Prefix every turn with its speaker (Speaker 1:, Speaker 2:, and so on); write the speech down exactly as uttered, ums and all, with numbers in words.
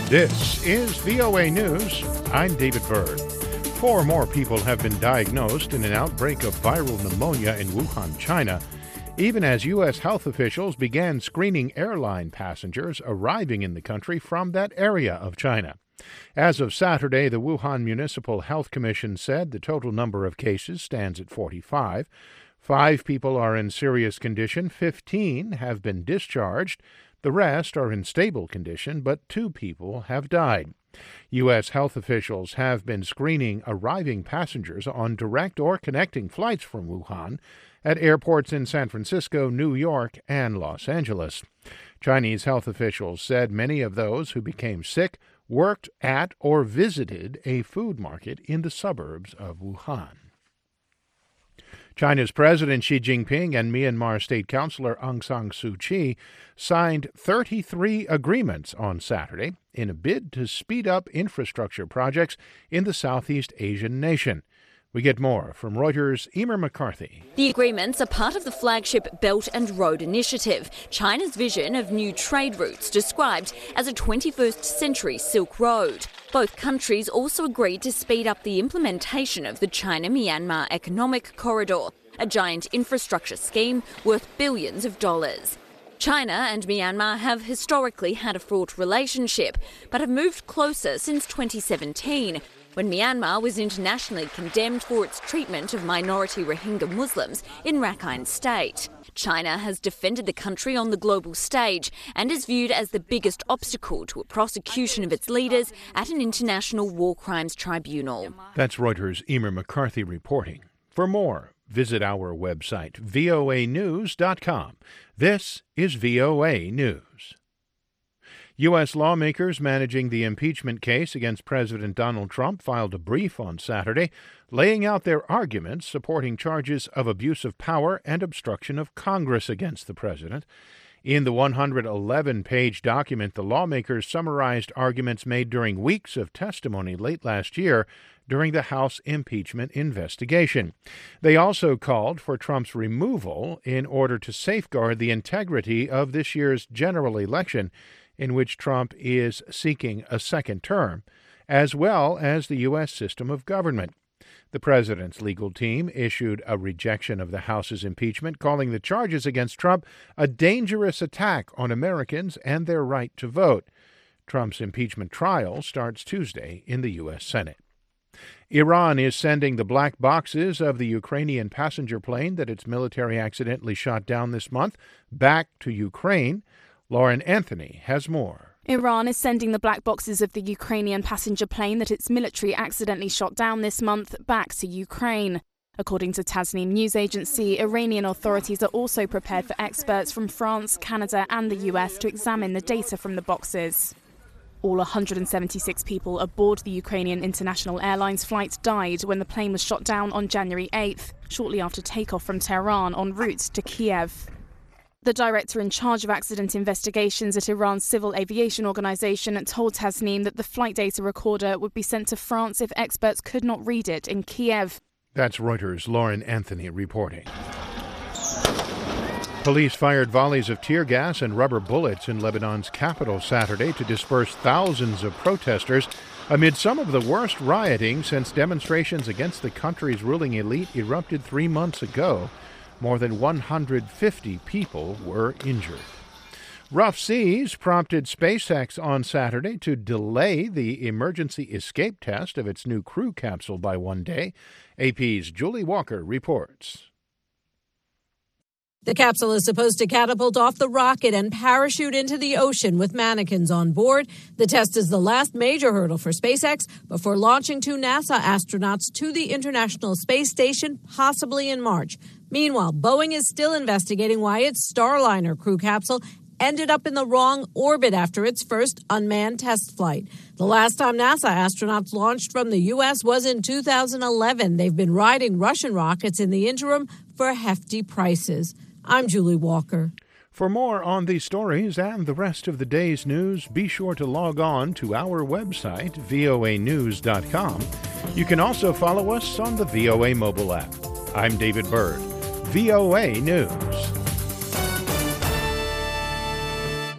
Speaker 1: This is V O A News. I'm David Byrd. Four more people have been diagnosed in an outbreak of viral pneumonia in Wuhan, China, even as U S health officials began screening airline passengers arriving in the country from that area of China. As of Saturday, the Wuhan Municipal Health Commission said the total number of cases stands at forty-five. Five people are in serious condition, fifteen have been discharged. The rest are in stable condition, but two people have died. U S health officials have been screening arriving passengers on direct or connecting flights from Wuhan at airports in San Francisco, New York, and Los Angeles. Chinese health officials said many of those who became sick worked at or visited a food market in the suburbs of Wuhan. China's President Xi Jinping and Myanmar State Councilor Aung San Suu Kyi signed thirty-three agreements on Saturday in a bid to speed up infrastructure projects in the Southeast Asian nation. We get more from Reuters' Emer McCarthy.
Speaker 2: The agreements are part of the flagship Belt and Road Initiative, China's vision of new trade routes described as a twenty-first century Silk Road. Both countries also agreed to speed up the implementation of the China-Myanmar Economic Corridor, a giant infrastructure scheme worth billions of dollars. China and Myanmar have historically had a fraught relationship, but have moved closer since twenty seventeen. When Myanmar was internationally condemned for its treatment of minority Rohingya Muslims in Rakhine State. China has defended the country on the global stage and is viewed as the biggest obstacle to a prosecution of its leaders at an international war crimes tribunal.
Speaker 1: That's Reuters' Emer McCarthy reporting. For more, visit our website, V O A news dot com. This is V O A News. U S lawmakers managing the impeachment case against President Donald Trump filed a brief on Saturday, laying out their arguments supporting charges of abuse of power and obstruction of Congress against the president. In the one hundred eleven page document, the lawmakers summarized arguments made during weeks of testimony late last year during the House impeachment investigation. They also called for Trump's removal in order to safeguard the integrity of this year's general election, in which Trump is seeking a second term, as well as the U S system of government. The president's legal team issued a rejection of the House's impeachment, calling the charges against Trump a dangerous attack on Americans and their right to vote. Trump's impeachment trial starts Tuesday in the U S Senate. Iran is sending the black boxes of the Ukrainian passenger plane that its military accidentally shot down this month back to Ukraine. Lauren Anthony has more.
Speaker 3: Iran is sending the black boxes of the Ukrainian passenger plane that its military accidentally shot down this month back to Ukraine. According to Tasnim news agency, Iranian authorities are also prepared for experts from France, Canada and the U S to examine the data from the boxes. All one hundred seventy-six people aboard the Ukrainian International Airlines flight died when the plane was shot down on January eighth, shortly after takeoff from Tehran en route to Kiev. The director in charge of accident investigations at Iran's civil aviation organization told Tasnim that the flight data recorder would be sent to France if experts could not read it in Kiev.
Speaker 1: That's Reuters' Lauren Anthony reporting. Police fired volleys of tear gas and rubber bullets in Lebanon's capital Saturday to disperse thousands of protesters amid some of the worst rioting since demonstrations against the country's ruling elite erupted three months ago. More than one hundred fifty people were injured. Rough seas prompted SpaceX on Saturday to delay the emergency escape test of its new crew capsule by one day. A P's Julie Walker reports.
Speaker 4: The capsule is supposed to catapult off the rocket and parachute into the ocean with mannequins on board. The test is the last major hurdle for SpaceX before launching two NASA astronauts to the International Space Station, possibly in March. Meanwhile, Boeing is still investigating why its Starliner crew capsule ended up in the wrong orbit after its first unmanned test flight. The last time NASA astronauts launched from the U S was in two thousand eleven. They've been riding Russian rockets in the interim for hefty prices. I'm Julie Walker.
Speaker 1: For more on these stories and the rest of the day's news, be sure to log on to our website, V O A news dot com. You can also follow us on the V O A mobile app. I'm David Byrd, V O A News.